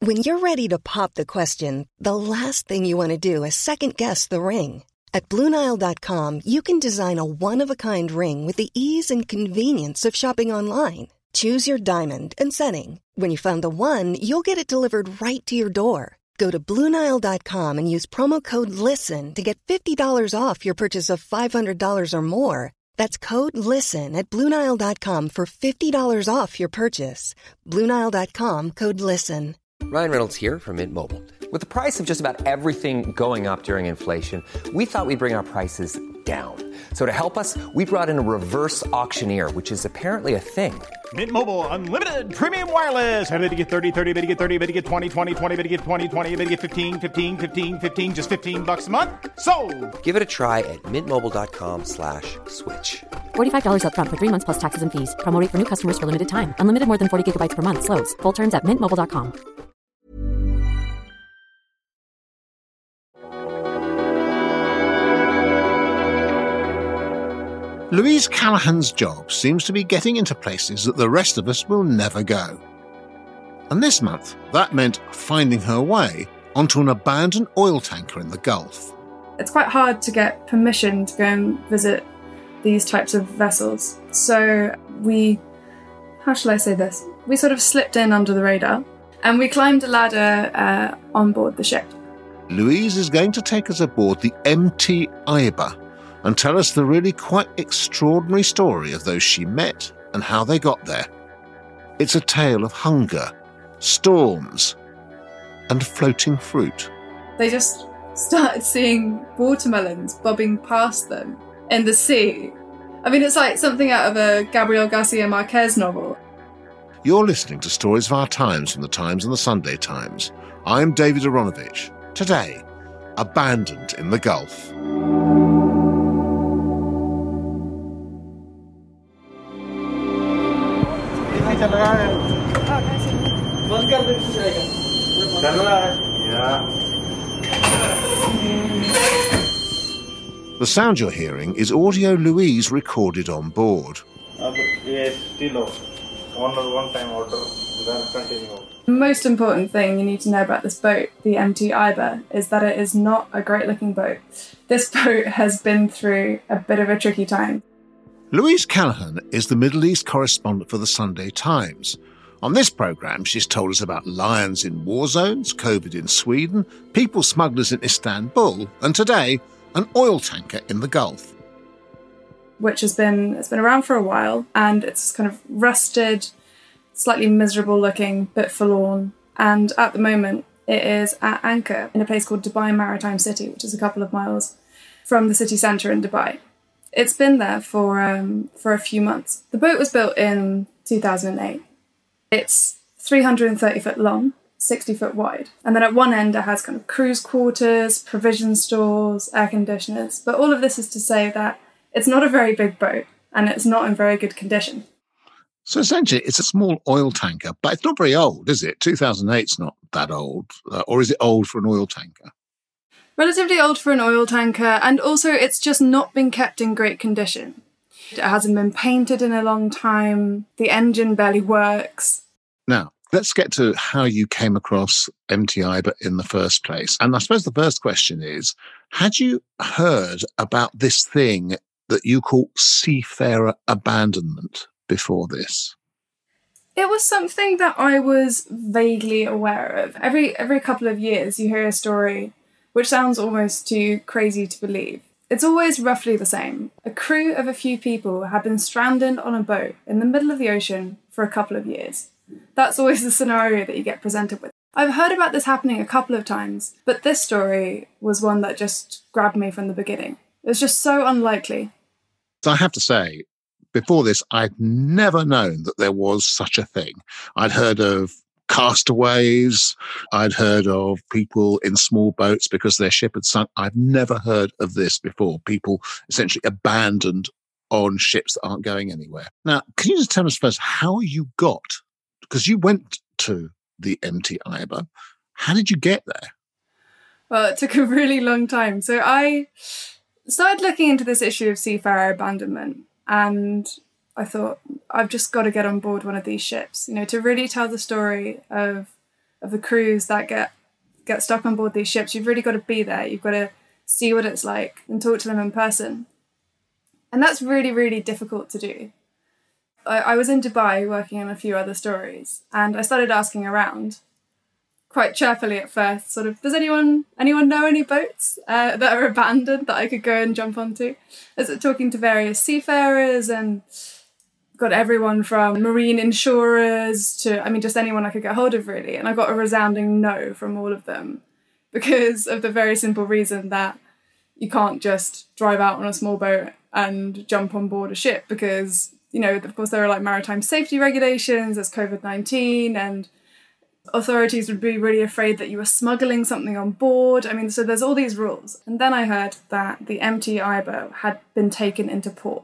When you're ready to pop the question, the last thing you want to do is second-guess the ring. At BlueNile.com, you can design a one-of-a-kind ring with the ease and convenience of shopping online. Choose your diamond and setting. When you find the one, you'll get it delivered right to your door. Go to BlueNile.com and use promo code LISTEN to get $50 off your purchase of $500 or more. That's code LISTEN at BlueNile.com for $50 off your purchase. BlueNile.com, code LISTEN. Ryan Reynolds here from Mint Mobile. With the price of just about everything going up during inflation, we thought we'd bring our prices down. So to help us, we brought in a reverse auctioneer, which is apparently a thing. Mint Mobile Unlimited Premium Wireless. How to get 30, 30, bit to get 30, bit to get 20, 20, 20, bit to get 20, 20, bit to get 15, 15, 15, 15, just $15 a month? Sold! Give it a try at mintmobile.com/switch. $45 up front for 3 months plus taxes and fees. Promo rate for new customers for limited time. Unlimited more than 40 gigabytes per month. Slows full terms at mintmobile.com. Louise Callahan's job seems to be getting into places that the rest of us will never go. And this month, that meant finding her way onto an abandoned oil tanker in the Gulf. It's quite hard to get permission to go and visit these types of vessels. So how shall I say this? We sort of slipped in under the radar and we climbed a ladder on board the ship. Louise is going to take us aboard the MT Iber and tell us the really quite extraordinary story of those she met and how they got there. It's a tale of hunger, storms, and floating fruit. They just started seeing watermelons bobbing past them in the sea. I mean, it's like something out of a Gabriel Garcia Marquez novel. You're listening to Stories of Our Times from the Times and the Sunday Times. I'm David Aronovich. Today, abandoned in the Gulf. The sound you're hearing is audio Louise recorded on board. The most important thing you need to know about this boat, the MT Iber, is that it is not a great-looking boat. This boat has been through a bit of a tricky time. Louise Callahan is the Middle East correspondent for the Sunday Times. On this programme, she's told us about lions in war zones, COVID in Sweden, people smugglers in Istanbul, and today, an oil tanker in the Gulf. Which it's been around for a while, and it's kind of rusted, slightly miserable looking, bit forlorn. And at the moment, it is at anchor in a place called Dubai Maritime City, which is a couple of miles from the city centre in Dubai. It's been there for a few months. The boat was built in 2008. It's 330 foot long, 60 foot wide. And then at one end it has kind of cruise quarters, provision stores, air conditioners. But all of this is to say that it's not a very big boat and it's not in very good condition. So essentially it's a small oil tanker, but it's not very old, is it? 2008's not that old. Or is it old for an oil tanker? Relatively old for an oil tanker, and also it's just not been kept in great condition. It hasn't been painted in a long time. The engine barely works. Now, let's get to how you came across MT Iber in the first place. And I suppose the first question is, had you heard about this thing that you call seafarer abandonment before this? It was something that I was vaguely aware of. Every couple of years you hear a story which sounds almost too crazy to believe. It's always roughly the same. A crew of a few people have been stranded on a boat in the middle of the ocean for a couple of years. That's always the scenario that you get presented with. I've heard about this happening a couple of times, but this story was one that just grabbed me from the beginning. It was just so unlikely. So I have to say, before this, I'd never known that there was such a thing. I'd heard of castaways. I'd heard of people in small boats because their ship had sunk. I've never heard of this before. People essentially abandoned on ships that aren't going anywhere. Now, can you just tell us first how you got, because you went to the MT Iber, how did you get there? Well, it took a really long time. So I started looking into this issue of seafarer abandonment, and I thought, I've just got to get on board one of these ships, to really tell the story of the crews that get stuck on board these ships. You've really got to be there. You've got to see what it's like and talk to them in person. And that's really, really difficult to do. I was in Dubai working on a few other stories, and I started asking around, quite chirpily at first, sort of, does anyone know any boats that are abandoned that I could go and jump onto? Talking to various seafarers, and got everyone from marine insurers to, just anyone I could get hold of, really. And I got a resounding no from all of them, because of the very simple reason that you can't just drive out on a small boat and jump on board a ship, because, of course, there are like maritime safety regulations, there's COVID-19, and authorities would be really afraid that you were smuggling something on board. So there's all these rules. And then I heard that the MT Iber had been taken into port.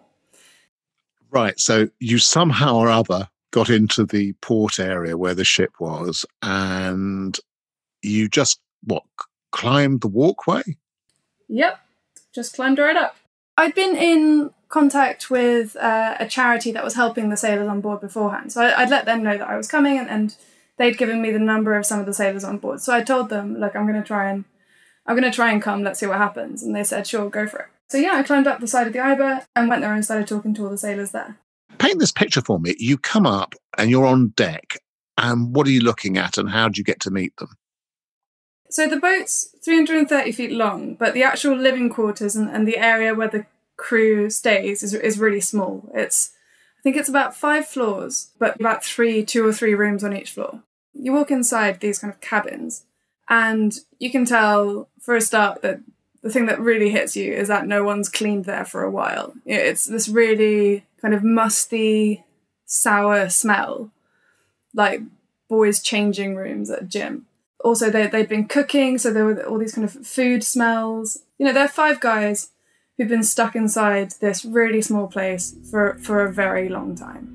Right, so you somehow or other got into the port area where the ship was, and you just, climbed the walkway? Yep, just climbed right up. I'd been in contact with a charity that was helping the sailors on board beforehand. So I'd let them know that I was coming, and they'd given me the number of some of the sailors on board. So I told them, look, I'm going to try and come, let's see what happens. And they said, sure, go for it. So yeah, I climbed up the side of the Iber and went there and started talking to all the sailors there. Paint this picture for me. You come up and you're on deck, and what are you looking at, and how do you get to meet them? So the boat's 330 feet long, but the actual living quarters and the area where the crew stays is really small. I think it's about 5 floors, but about 2 or 3 rooms on each floor. You walk inside these kind of cabins, and you can tell for a start that the thing that really hits you is that no one's cleaned there for a while. It's this really kind of musty, sour smell, like boys' changing rooms at a gym. Also, they'd been cooking, so there were all these kind of food smells. There are 5 guys who've been stuck inside this really small place for a very long time.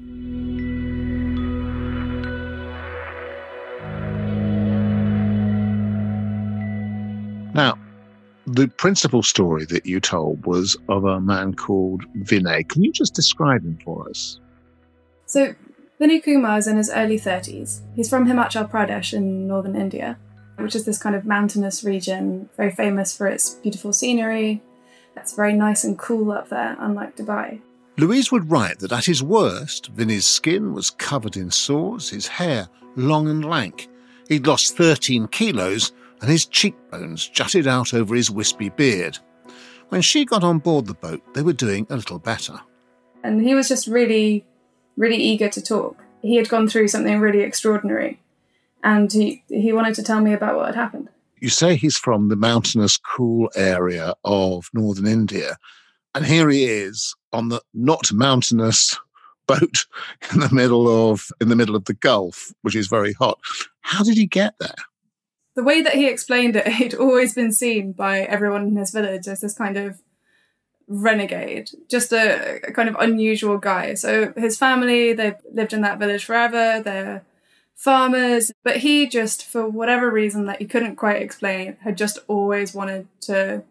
Now, the principal story that you told was of a man called Vinay. Can you just describe him for us? So, Vinay Kumar is in his early 30s. He's from Himachal Pradesh in northern India, which is this kind of mountainous region, very famous for its beautiful scenery. It's very nice and cool up there, unlike Dubai. Louise would write that at his worst, Vinay's skin was covered in sores, his hair long and lank. He'd lost 13 kilos, and his cheekbones jutted out over his wispy beard. When she got on board the boat, they were doing a little better. And he was just really, really eager to talk. He had gone through something really extraordinary, and he wanted to tell me about what had happened. You say he's from the mountainous, cool area of northern India, and here he is on the not mountainous boat in the middle of the Gulf, which is very hot. How did he get there? The way that he explained it, he'd always been seen by everyone in his village as this kind of renegade, just a kind of unusual guy. So his family, they've lived in that village forever, they're farmers, but he just, for whatever reason that he couldn't quite explain, had just always wanted to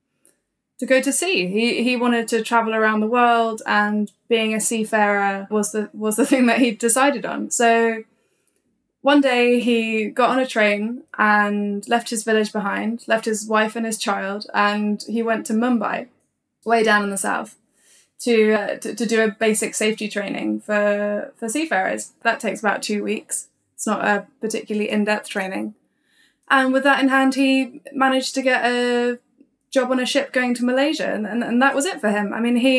go to sea. He wanted to travel around the world, and being a seafarer was the thing that he decided on. So one day he got on a train and left his village behind, left his wife and his child, and he went to Mumbai, way down in the south, to do a basic safety training for seafarers. That takes about 2 weeks. It's not a particularly in-depth training. And with that in hand, he managed to get a job on a ship going to Malaysia, and that was it for him.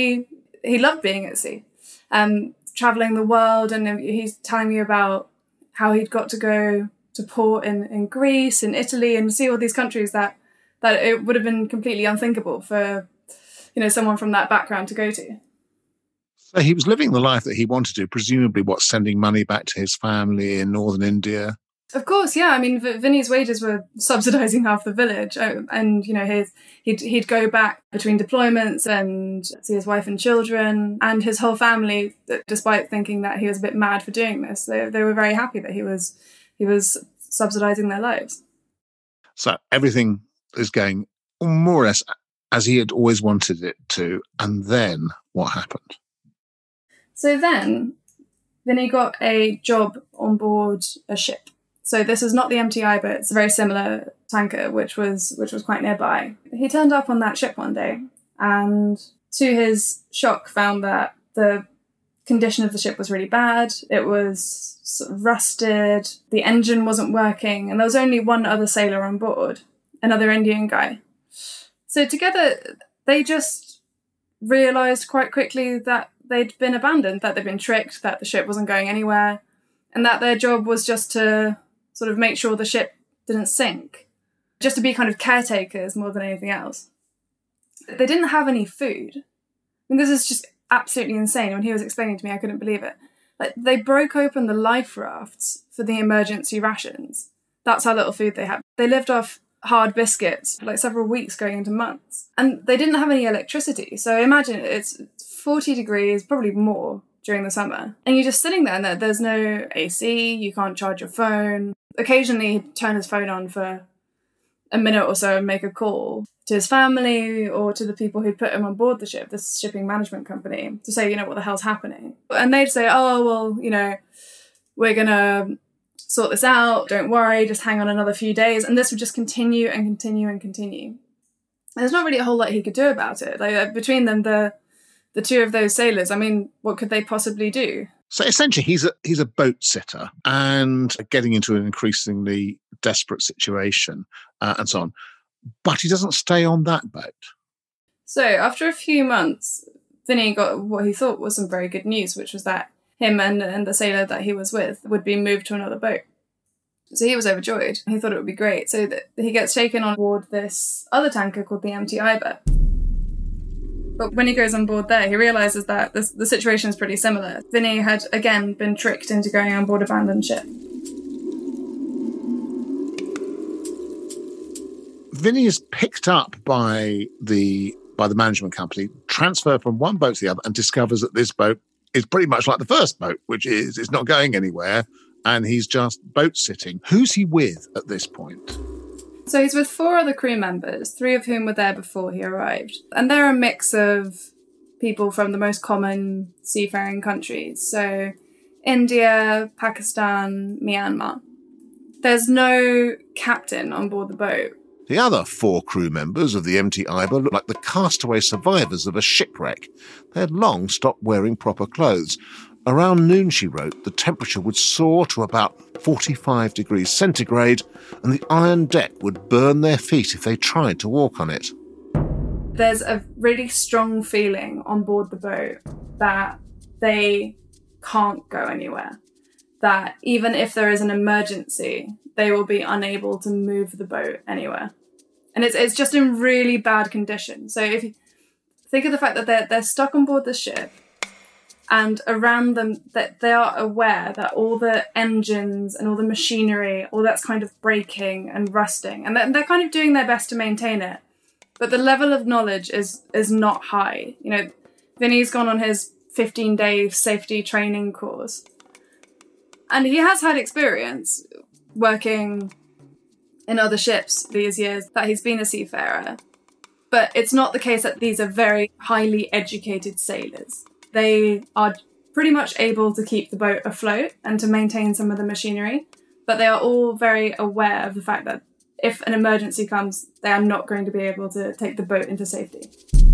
He loved being at sea, traveling the world, and he's telling me about how he'd got to go to port in Greece and Italy and see all these countries that it would have been completely unthinkable for someone from that background to go to. So he was living the life that he wanted to, presumably sending money back to his family in northern India. Of course, yeah. Vinny's wages were subsidising half the village, and he'd go back between deployments and see his wife and children, and his whole family, despite thinking that he was a bit mad for doing this, they were very happy that he was subsidising their lives. So everything is going more or less as he had always wanted it to, and then what happened? So then Vinny got a job on board a ship. So this is not the MTI, but it's a very similar tanker, which was quite nearby. He turned up on that ship one day and, to his shock, found that the condition of the ship was really bad. It was sort of rusted, the engine wasn't working, and there was only one other sailor on board, another Indian guy. So together, they just realised quite quickly that they'd been abandoned, that they'd been tricked, that the ship wasn't going anywhere, and that their job was just to sort of make sure the ship didn't sink, just to be kind of caretakers more than anything else. They didn't have any food. I mean, this is just absolutely insane. When he was explaining to me, I couldn't believe it. Like, they broke open the life rafts for the emergency rations. That's how little food they had. They lived off hard biscuits for like several weeks going into months. And they didn't have any electricity. So imagine it's 40 degrees, probably more, during the summer. And you're just sitting there and there's no AC, you can't charge your phone. Occasionally he'd turn his phone on for a minute or so and make a call to his family or to the people who'd put him on board the ship, this shipping management company, to say, what the hell's happening. And they'd say, oh, well, we're going to sort this out, don't worry, just hang on another few days. And this would just continue and continue and continue. And there's not really a whole lot he could do about it. Like, between them, the two of those sailors, I mean, what could they possibly do? So essentially, he's a boat sitter and getting into an increasingly desperate situation and so on. But he doesn't stay on that boat. So after a few months, Vinny got what he thought was some very good news, which was that him and the sailor that he was with would be moved to another boat. So he was overjoyed. He thought it would be great. So that he gets taken on board this other tanker called the MT Iber. But when he goes on board there, he realises that the situation is pretty similar. Vinny had, again, been tricked into going on board an abandoned ship. Vinny is picked up by the management company, transferred from one boat to the other, and discovers that this boat is pretty much like the first boat, which is it's not going anywhere, and he's just boat sitting. Who's he with at this point? So he's with 4 other crew members, 3 of whom were there before he arrived. And they're a mix of people from the most common seafaring countries. So India, Pakistan, Myanmar. There's no captain on board the boat. The other 4 crew members of the MT Iber look like the castaway survivors of a shipwreck. They had long stopped wearing proper clothes. Around noon, she wrote, the temperature would soar to about 45 degrees centigrade, and the iron deck would burn their feet if they tried to walk on it. There's a really strong feeling on board the boat that they can't go anywhere. That even if there is an emergency, they will be unable to move the boat anywhere. And it's just in really bad condition. So if you think of the fact that they're stuck on board the ship, and around them, that they are aware that all the engines and all the machinery, all that's kind of breaking and rusting, and they're kind of doing their best to maintain it. But the level of knowledge is not high. Vinny's gone on his 15-day safety training course. And he has had experience working in other ships these years that he's been a seafarer. But it's not the case that these are very highly educated sailors. They are pretty much able to keep the boat afloat and to maintain some of the machinery, but they are all very aware of the fact that if an emergency comes, they are not going to be able to take the boat into safety.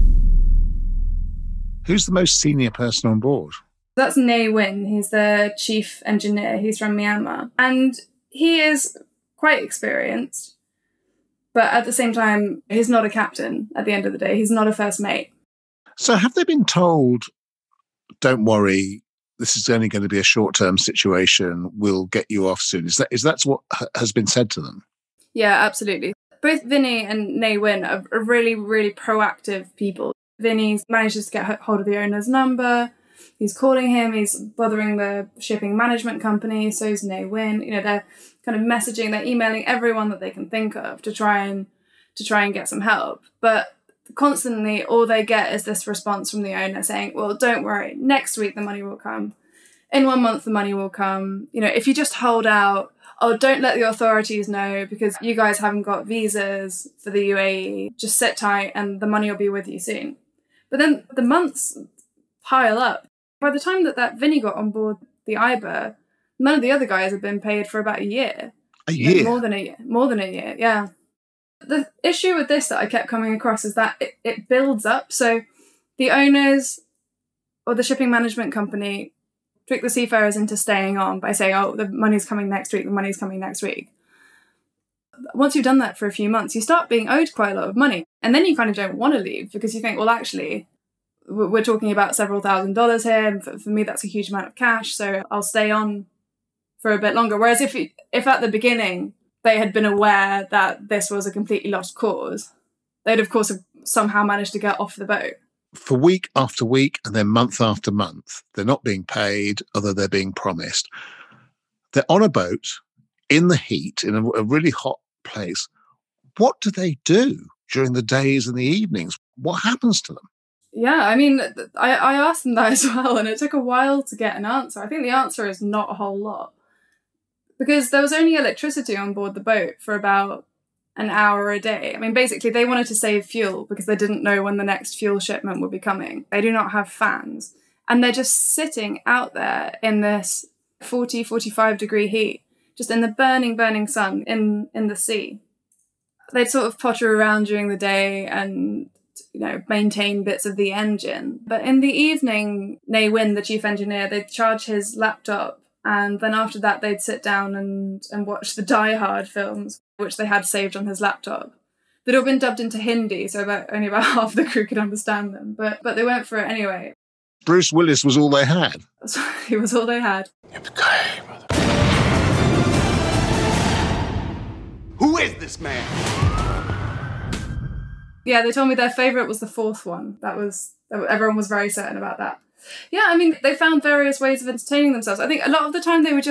Who's the most senior person on board? That's Ne Win. He's the chief engineer. He's from Myanmar. And he is quite experienced, but at the same time, he's not a captain at the end of the day. He's not a first mate. So have they been told, don't worry, this is only going to be a short-term situation, we'll get you off soon? Is that what has been said to them? Yeah, absolutely. Both Vinny and Ne Win are really, really proactive people. Vinny manages to get hold of the owner's number. He's calling him. He's bothering the shipping management company. So is Ne Win. They're kind of messaging. They're emailing everyone that they can think of to try and get some help. But constantly, all they get is this response from the owner saying, "Well, don't worry. Next week the money will come. In 1 month the money will come. If you just hold out. Oh, don't let the authorities know because you guys haven't got visas for the UAE. Just sit tight and the money will be with you soon." But then the months pile up. By the time that Vinny got on board the Iber, none of the other guys had been paid for about a year. A year? More than a year, yeah. The issue with this that I kept coming across is that it builds up. So the owners or the shipping management company trick the seafarers into staying on by saying, oh, the money's coming next week, the money's coming next week. Once you've done that for a few months, you start being owed quite a lot of money. And then you kind of don't want to leave because you think, well, actually, we're talking about several $1,000s here. And for me, that's a huge amount of cash. So I'll stay on for a bit longer. Whereas if at the beginning they had been aware that this was a completely lost cause, they'd, of course, have somehow managed to get off the boat. For week after week and then month after month, they're not being paid, although they're being promised. They're on a boat in the heat, in a really hot place. What do they do during the days and the evenings? What happens to them? Yeah, I mean, I asked them that as well, and it took a while to get an answer. I think the answer is not a whole lot. Because there was only electricity on board the boat for about an hour a day. I mean, basically, they wanted to save fuel because they didn't know when the next fuel shipment would be coming. They do not have fans. And they're just sitting out there in this 40, 45 degree heat, just in the burning, burning sun in the sea. They'd sort of potter around during the day and, maintain bits of the engine. But in the evening, Nay Wynn, the chief engineer, they'd charge his laptop. And then after that, they'd sit down and watch the Die Hard films, which they had saved on his laptop. They'd all been dubbed into Hindi, so only about half the crew could understand them. But they went for it anyway. Bruce Willis was all they had. He was all they had. Yippee-ki-yay, brother. Who is this man? Yeah, they told me their favourite was the fourth one. Everyone was very certain about that. Yeah, I mean, they found various ways of entertaining themselves. I think a lot of the time they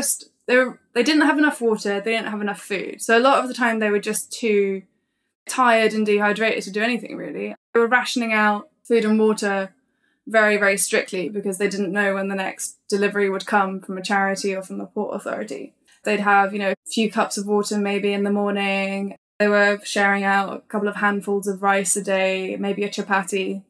didn't have enough water, they didn't have enough food. So a lot of the time they were just too tired and dehydrated to do anything, really. They were rationing out food and water very, very strictly because they didn't know when the next delivery would come from a charity or from the port authority. They'd have, a few cups of water maybe in the morning. They were sharing out a couple of handfuls of rice a day, maybe a chapati.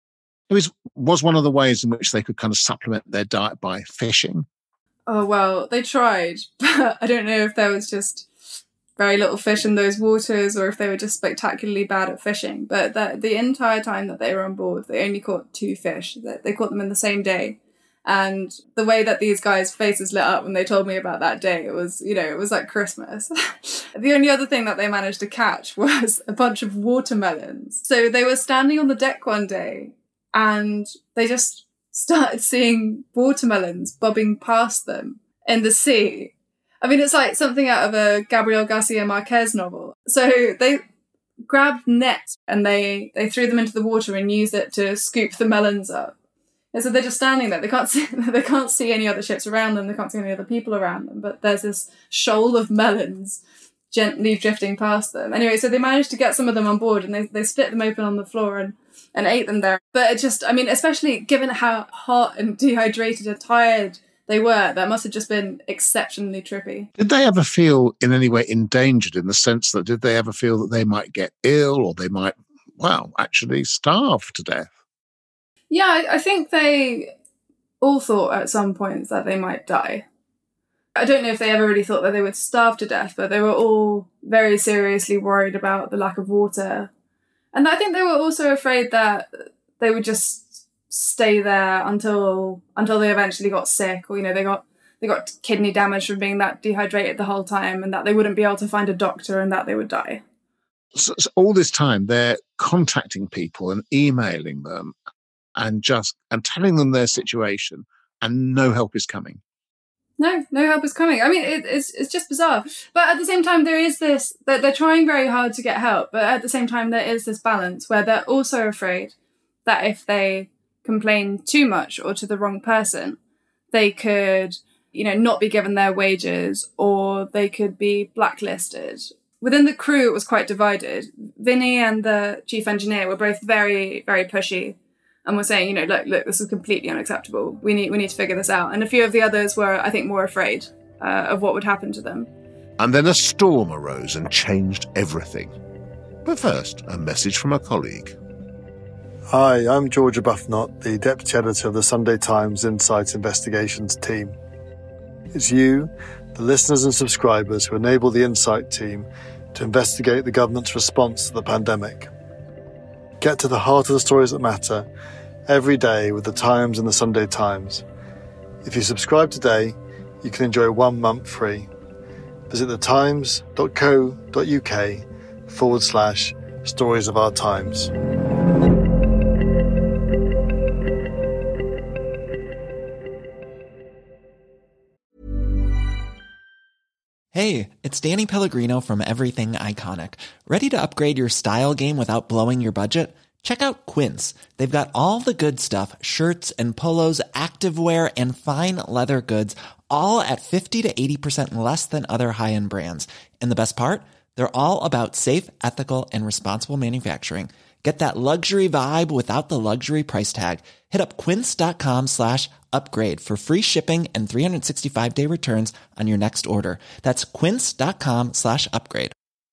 It was one of the ways in which they could kind of supplement their diet by fishing. Oh, well, they tried, but I don't know if there was just very little fish in those waters or if they were just spectacularly bad at fishing. But the entire time that they were on board, they only caught 2 fish. They caught them in the same day. And the way that these guys' faces lit up when they told me about that day, it was like Christmas. The only other thing that they managed to catch was a bunch of watermelons. So they were standing on the deck one day and they just started seeing watermelons bobbing past them in the sea. I mean, it's like something out of a Gabriel Garcia Marquez novel. So they grabbed nets and they threw them into the water and used it to scoop the melons up. And so they're just standing there. They can't see any other ships around them. They can't see any other people around them. But there's this shoal of melons gently drifting past them. Anyway, so they managed to get some of them on board and they split them open on the floor and ate them there. But it just, I mean, especially given how hot and dehydrated and tired they were, that must have just been exceptionally trippy. Did they ever feel in any way endangered in the sense that did they ever feel that they might get ill or they might, actually starve to death? Yeah, I think they all thought at some point that they might die. I don't know if they ever really thought that they would starve to death, but they were all very seriously worried about the lack of water. And I think they were also afraid that they would just stay there until they eventually got sick, or they got kidney damage from being that dehydrated the whole time, and that they wouldn't be able to find a doctor and that they would die. So all this time they're contacting people and emailing them and telling them their situation, and no help is coming. No help is coming. I mean, it's just bizarre. But at the same time, there is this, that they're trying very hard to get help, but at the same time, there is this balance where they're also afraid that if they complain too much or to the wrong person, they could, not be given their wages, or they could be blacklisted. Within the crew, it was quite divided. Vinny and the chief engineer were both very, very pushy and were saying, look, this is completely unacceptable. We need to figure this out. And a few of the others were, I think, more afraid of what would happen to them. And then a storm arose and changed everything. But first, a message from a colleague. Hi, I'm George Arbuthnot, the Deputy Editor of the Sunday Times Insight Investigations team. It's you, the listeners and subscribers, who enable the Insight team to investigate the government's response to the pandemic. Get to the heart of the stories that matter every day with the Times and the Sunday Times. If you subscribe today, you can enjoy 1 month free. Visit thetimes.co.uk/stories of our times. Hey, it's Danny Pellegrino from Everything Iconic. Ready to upgrade your style game without blowing your budget? Check out Quince. They've got all the good stuff, shirts and polos, activewear, and fine leather goods, all at 50 to 80% less than other high-end brands. And the best part? They're all about safe, ethical, and responsible manufacturing. Get that luxury vibe without the luxury price tag. Hit up quince.com/upgrade for free shipping and 365-day returns on your next order. That's quince.com/upgrade.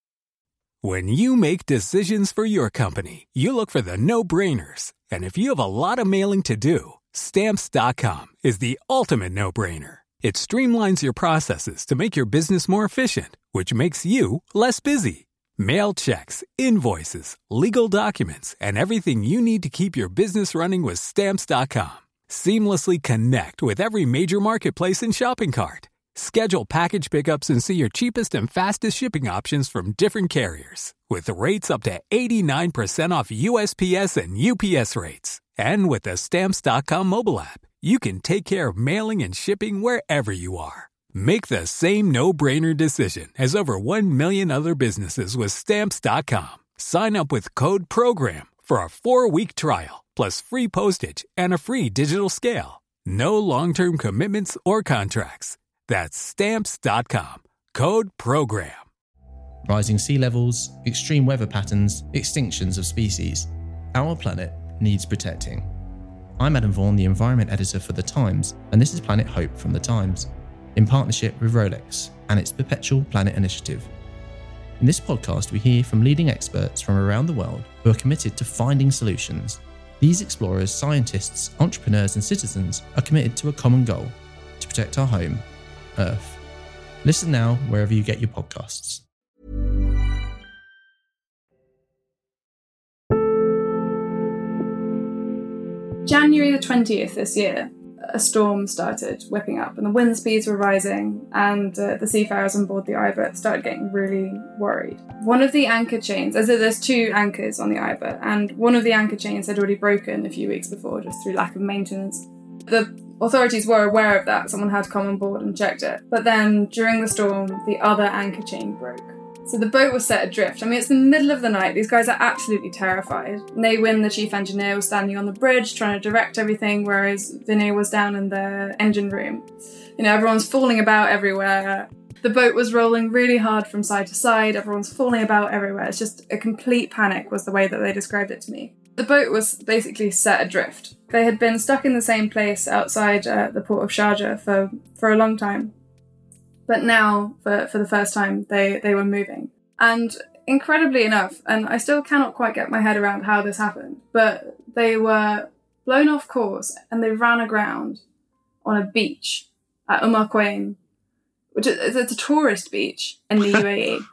When you make decisions for your company, you look for the no-brainers. And if you have a lot of mailing to do, Stamps.com is the ultimate no-brainer. It streamlines your processes to make your business more efficient, which makes you less busy. Mail checks, invoices, legal documents, and everything you need to keep your business running with Stamps.com. Seamlessly connect with every major marketplace and shopping cart. Schedule package pickups and see your cheapest and fastest shipping options from different carriers, with rates up to 89% off USPS and UPS rates. And with the Stamps.com mobile app, you can take care of mailing and shipping wherever you are. Make the same no-brainer decision as over 1 million other businesses with Stamps.com. Sign up with code PROGRAM for a 4-week trial, plus free postage and a free digital scale. No long-term commitments or contracts. That's Stamps.com. Code PROGRAM. Rising sea levels, extreme weather patterns, extinctions of species. Our planet needs protecting. I'm Adam Vaughan, the Environment Editor for The Times, and this is Planet Hope from The Times, in partnership with Rolex and its Perpetual Planet Initiative. In this podcast, we hear from leading experts from around the world who are committed to finding solutions. These explorers, scientists, entrepreneurs, and citizens are committed to a common goal: to protect our home, Earth. Listen now wherever you get your podcasts. January the 20th this year, a storm started whipping up and the wind speeds were rising, and the seafarers on board the Iver started getting really worried. One of the anchor chains, as there's 2 anchors on the Iver, and one of the anchor chains had already broken a few weeks before just through lack of maintenance. The authorities were aware of that. Someone had come on board and checked it. But then, during the storm, the other anchor chain broke. So the boat was set adrift. I mean, it's the middle of the night. These guys are absolutely terrified. Naywin, the chief engineer, was standing on the bridge trying to direct everything, whereas Vinay was down in the engine room. You know, everyone's falling about everywhere. The boat was rolling really hard from side to side. Everyone's falling about everywhere. It's just a complete panic was the way that they described it to me. The boat was basically set adrift. They had been stuck in the same place outside the port of Sharjah for a long time. But now, for the first time, they were moving. And incredibly enough, and I still cannot quite get my head around how this happened, but they were blown off course and they ran aground on a beach at Al Quwain, which is a tourist beach in the UAE.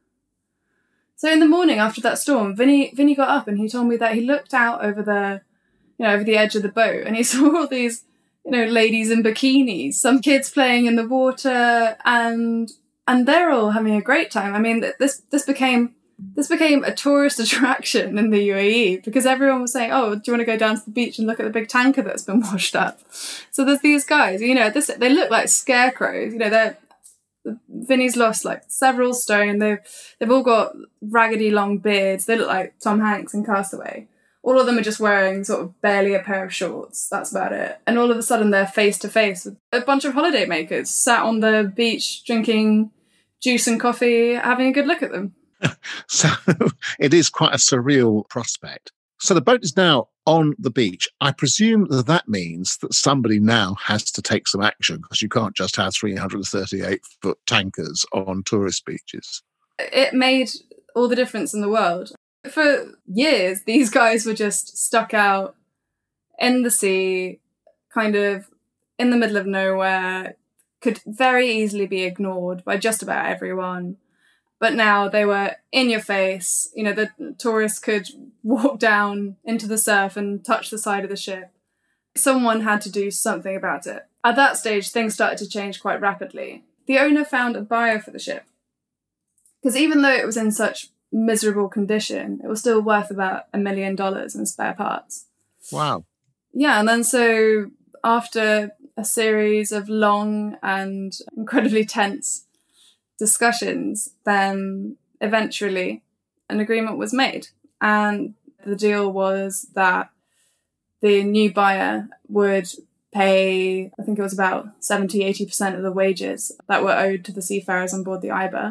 So in the morning after that storm, Vinny got up and he told me that he looked out over the edge of the boat and he saw all these, ladies in bikinis, some kids playing in the water, and they're all having a great time. I mean, this became a tourist attraction in the UAE because everyone was saying, "Oh, do you want to go down to the beach and look at the big tanker that's been washed up?" So there's these guys, they look like scarecrows. Vinny's lost like several stone. They've all got raggedy long beards. They look like Tom Hanks in Castaway. All of them are just wearing sort of barely a pair of shorts. That's about it. And all of a sudden they're face to face with a bunch of holiday makers sat on the beach drinking juice and coffee, having a good look at them. So it is quite a surreal prospect. So the boat is now on the beach. I presume that means that somebody now has to take some action because you can't just have 338-foot tankers on tourist beaches. It made all the difference in the world. For years, these guys were just stuck out in the sea, kind of in the middle of nowhere, could very easily be ignored by just about everyone. But now they were in your face. You know, the tourists could walk down into the surf and touch the side of the ship. Someone had to do something about it. At that stage, things started to change quite rapidly. The owner found a buyer for the ship. Because even though it was in such miserable condition, it was still worth about $1 million in spare parts. Wow. Yeah, and then so after a series of long and incredibly tense discussions, then eventually an agreement was made. And the deal was that the new buyer would pay, I think it was about 70-80% of the wages that were owed to the seafarers on board the Iber.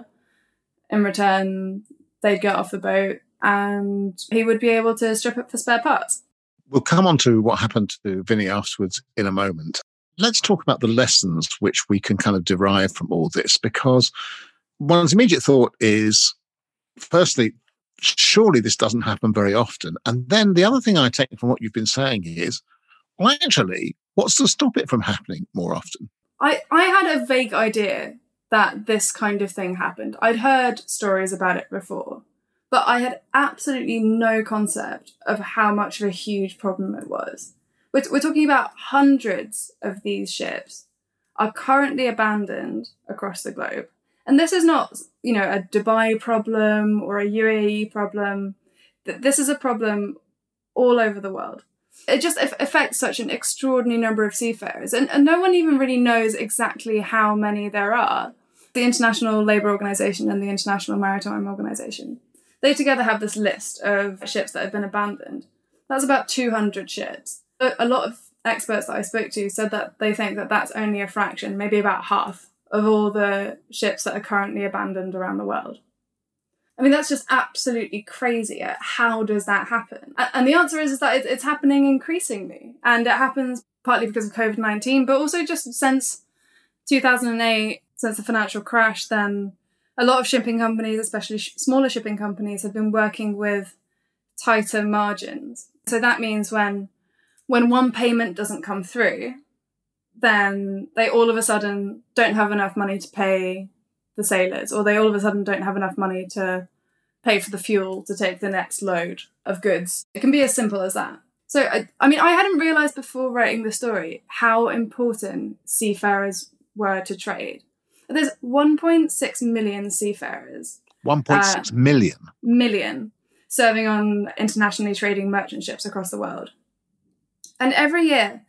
In return, they'd get off the boat and he would be able to strip it for spare parts. We'll come on to what happened to Vinny afterwards in a moment. Let's talk about the lessons which we can kind of derive from all this, because one's immediate thought is, firstly, surely this doesn't happen very often. And then the other thing I take from what you've been saying is, well, actually, what's to stop it from happening more often? I had a vague idea that this kind of thing happened. I'd heard stories about it before, but I had absolutely no concept of how much of a huge problem it was. We're talking about hundreds of these ships are currently abandoned across the globe. And this is not, you know, a Dubai problem or a UAE problem. This is a problem all over the world. It just affects such an extraordinary number of seafarers. And no one even really knows exactly how many there are. The International Labour Organization and the International Maritime Organization, they together have this list of ships that have been abandoned. That's about 200 ships. A lot of experts that I spoke to said that they think that that's only a fraction, maybe about half, of all the ships that are currently abandoned around the world. I mean, that's just absolutely crazy. How does that happen? And the answer is that it's happening increasingly. And it happens partly because of COVID-19, but also just since 2008, since the financial crash, then a lot of shipping companies, especially smaller shipping companies, have been working with tighter margins. So that means when one payment doesn't come through, then they all of a sudden don't have enough money to pay the sailors, or they all of a sudden don't have enough money to pay for the fuel to take the next load of goods. It can be as simple as that. So, I mean, I hadn't realised before writing the story how important seafarers were to trade. There's 1.6 million seafarers. 1.6 million? Million, serving on internationally trading merchant ships across the world. And every year,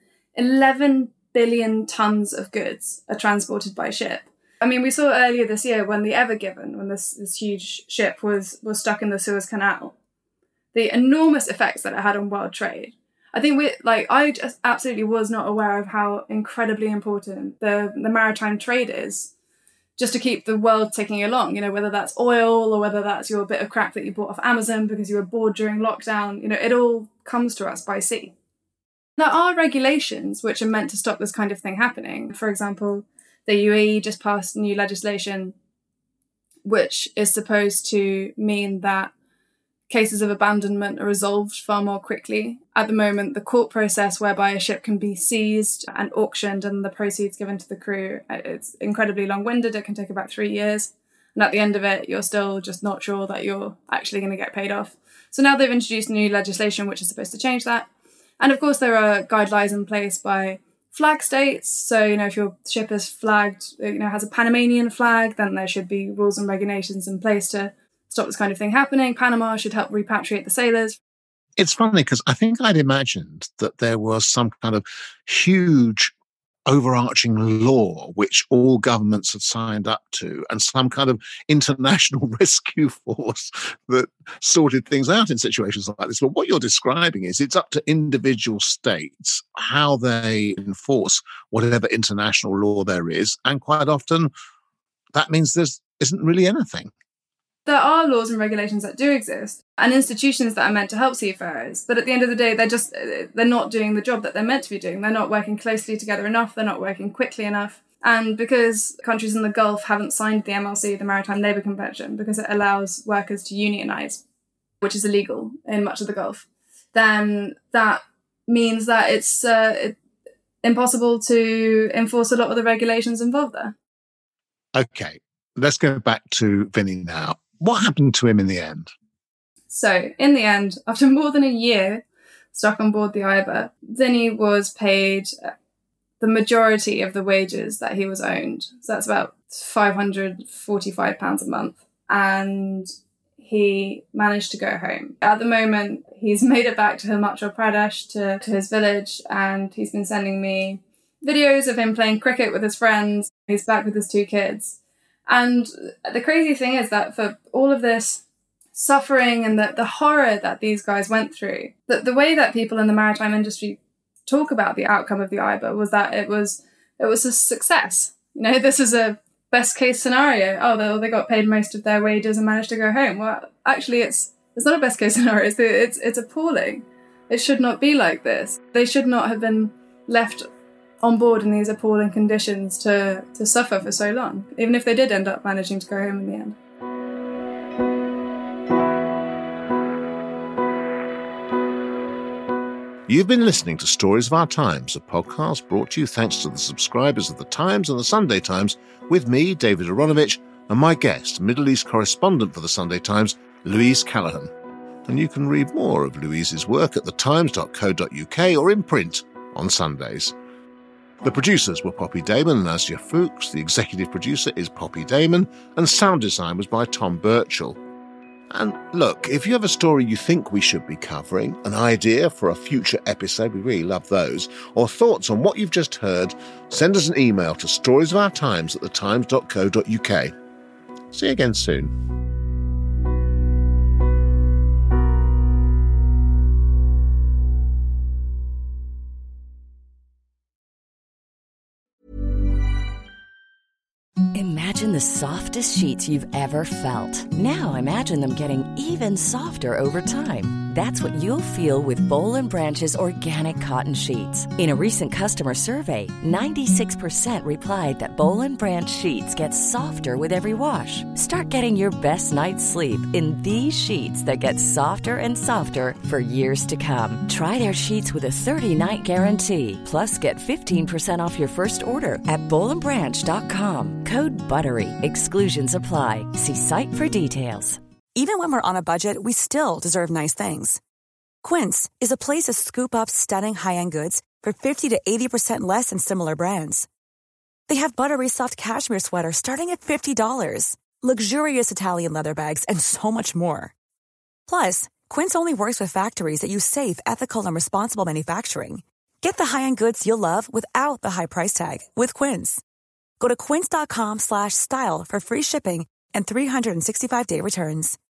11 billion tons of goods are transported by ship. I mean, we saw earlier this year when the Ever Given, when this huge ship was stuck in the Suez Canal, the enormous effects that it had on world trade. I think I just absolutely was not aware of how incredibly important the maritime trade is just to keep the world ticking along, you know, whether that's oil or whether that's your bit of crap that you bought off Amazon because you were bored during lockdown. You know, it all comes to us by sea. There are regulations which are meant to stop this kind of thing happening. For example, the UAE just passed new legislation which is supposed to mean that cases of abandonment are resolved far more quickly. At the moment, the court process whereby a ship can be seized and auctioned and the proceeds given to the crew, it's incredibly long-winded. It can take about 3 years. And at the end of it, you're still just not sure that you're actually going to get paid off. So now they've introduced new legislation which is supposed to change that. And of course, there are guidelines in place by flag states. So, you know, if your ship is flagged, you know, has a Panamanian flag, then there should be rules and regulations in place to stop this kind of thing happening. Panama should help repatriate the sailors. It's funny because I think I'd imagined that there was some kind of huge overarching law which all governments had signed up to and some kind of international rescue force that sorted things out in situations like this. But what you're describing is it's up to individual states how they enforce whatever international law there is. And quite often that means there isn't really anything. There are laws and regulations that do exist and institutions that are meant to help seafarers. But at the end of the day, they're not doing the job that they're meant to be doing. They're not working closely together enough. They're not working quickly enough. And because countries in the Gulf haven't signed the MLC, the Maritime Labour Convention, because it allows workers to unionise, which is illegal in much of the Gulf, then that means that impossible to enforce a lot of the regulations involved there. Okay, let's go back to Vinny now. What happened to him in the end? So, in the end, after more than a year stuck on board the Iber, Vinny was paid the majority of the wages that he was owed. So that's about £545 a month. And he managed to go home. At the moment, he's made it back to Himachal Pradesh, to his village, and he's been sending me videos of him playing cricket with his friends. He's back with his 2 kids. And the crazy thing is that for all of this suffering and the horror that these guys went through, the way that people in the maritime industry talk about the outcome of the Iber was that it was a success. You know, this is a best case scenario. Oh, they got paid most of their wages and managed to go home. Well, actually, it's not a best case scenario. It's appalling. It should not be like this. They should not have been left on board in these appalling conditions to suffer for so long, even if they did end up managing to go home in the end. You've been listening to Stories of Our Times, a podcast brought to you thanks to the subscribers of The Times and The Sunday Times, with me, David Aronovich, and my guest, Middle East correspondent for The Sunday Times, Louise Callaghan. And you can read more of Louise's work at thetimes.co.uk or in print on Sundays. The producers were Poppy Damon and Asya Fuchs, the executive producer is Poppy Damon, and sound design was by Tom Birchall. And look, if you have a story you think we should be covering, an idea for a future episode, we really love those, or thoughts on what you've just heard, send us an email to storiesofourtimes@thetimes.co.uk. See you again soon. Imagine the softest sheets you've ever felt. Now imagine them getting even softer over time. That's what you'll feel with Boll & Branch's organic cotton sheets. In a recent customer survey, 96% replied that Boll & Branch sheets get softer with every wash. Start getting your best night's sleep in these sheets that get softer and softer for years to come. Try their sheets with a 30-night guarantee. Plus, get 15% off your first order at bollandbranch.com. Code BUTTERY. Exclusions apply. See site for details. Even when we're on a budget, we still deserve nice things. Quince is a place to scoop up stunning high-end goods for 50 to 80% less than similar brands. They have buttery soft cashmere sweaters starting at $50, luxurious Italian leather bags, and so much more. Plus, Quince only works with factories that use safe, ethical, and responsible manufacturing. Get the high-end goods you'll love without the high price tag with Quince. Go to quince.com/style for free shipping and 365-day returns.